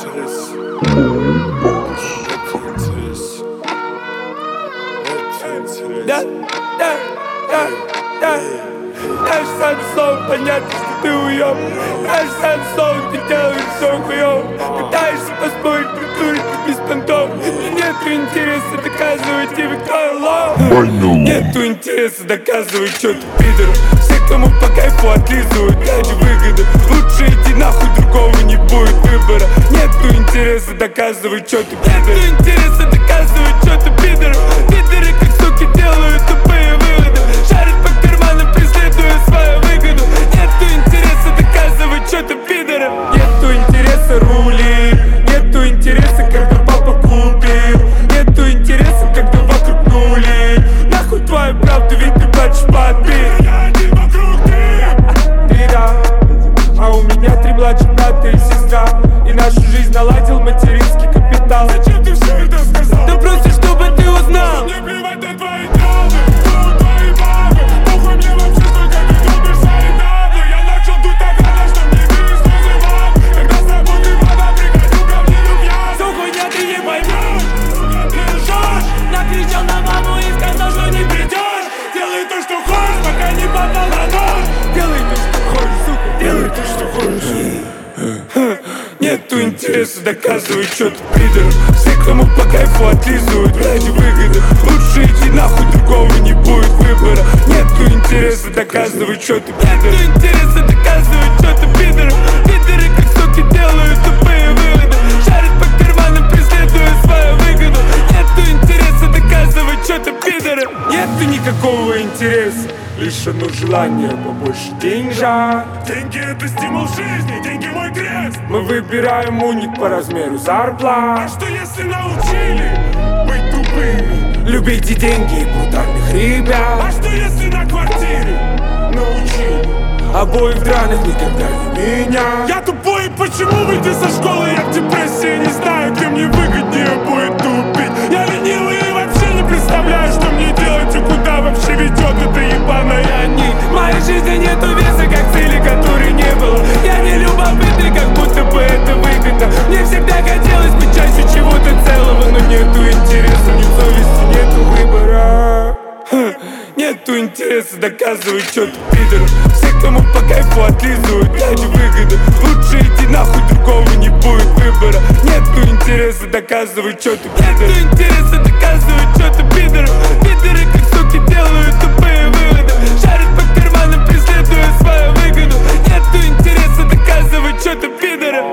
Наш сам сон, понятно, что ты уёб. Наш сам сон, ты делаешь всё хуёво. Пытаешься поспорить, придурить без понтов. И нету интереса доказывать тебе, кто лох. Нету интереса доказывать, что ты пидор. Все, кому по кайфу отлизывают ради выгоды. Лучше иди нахуй, другого не будет выбора. Нету интереса доказывать, что ты пидор. Нету интереса доказывать, что ты пидор. Пидоры как суки делают тупые выводы. Шарят по карманам, преследуя свою выгоду. Нету интереса доказывать, что ты пидор. Нету интереса рули. Нету интереса, когда папа купил. Нету интереса, когда вокруг нули. Нахуй твою правду, ведь ты плачешь под бит. Ты да, а у меня 3 младших брата и сестра. И нашу жизнь наладил материнский капитал. Зачем ты все это сказал? Да просто чтобы ты узнал. Мне плевать на твои травмы, тут твои бабы. Похуй мне вообще, сколько ты любишь свои давы. Я начал дуть так рано, что мне видишь слезы мам. Когда с работы вода, приходил ко мне любья. Всё хуйня, ты не поймешь. Ты лжешь. Накричал на маму и сказал, что не придешь. Делай то, что хочешь, пока не попал на нож. Делай то, что хочешь, сука, делай то, что хочешь. Нету интереса доказывать, что ты пидор. Все, кому по кайфу отлизывают ради выгоды. Лучше иди нахуй, другого не будет выбора. Нету интереса доказывать, что ты пидор. Нету интереса доказывать, что ты пидор. Пидоры как суки делают тупые выводы. Шарят по карманам, преследуя свою выгоду. Нету интереса доказывать, что ты пидор. Нету никакого интереса, лишь одно желание побольше деньжа. Деньги это стимул жизни, деньги мой крест. Мы выбираем уник по размеру зарплат. А что если научили быть тупыми? Любите деньги и брутальных ребят. А что если на квартире научили обои в драных никогда не меня? Я тупой, почему выйти со школы? Я в депрессии, не знаю, где мне выгоднее будет тупить. Я ленивый и вообще не представляю, что мне делать и куда вообще ведет эта ебаная нить. В моей жизни нету веса, как цели, которой не было. Я не любопытный, как будто бы это выгодно. Мне всегда хотелось быть частью чего-то целого, но нету интереса, ни совести, нету выбора. Нету интереса доказывать, что ты пидор. Все, кому по кайфу отлизывают ради выгоды. Лучше иди нахуй, другого не будет выбора. Нету интереса доказывать, что ты пидор. Нету интереса доказывать, что ты пидор. Пидоры как суки делают тупые выводы. Шарят по карманам, преследуя свою выгоду. Нету интереса доказывать, что ты пидор.